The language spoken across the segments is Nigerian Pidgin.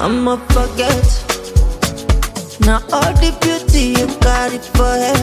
I'ma forget. Now all the beauty you got it for head.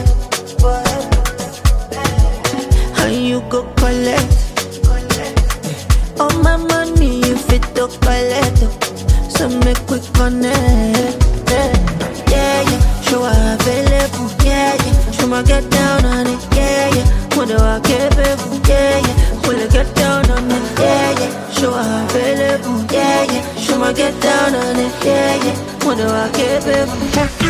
And you go collect. All my money you fit to collect. So make we connect. Yeah, yeah. Show her available. Yeah, yeah. Show my get down on it. Yeah, yeah. When do I get people? Yeah, yeah. Will I get down on it? Yeah, yeah. Show her available. Yeah, yeah. Show my get down on it. Yeah, yeah. When do I get people?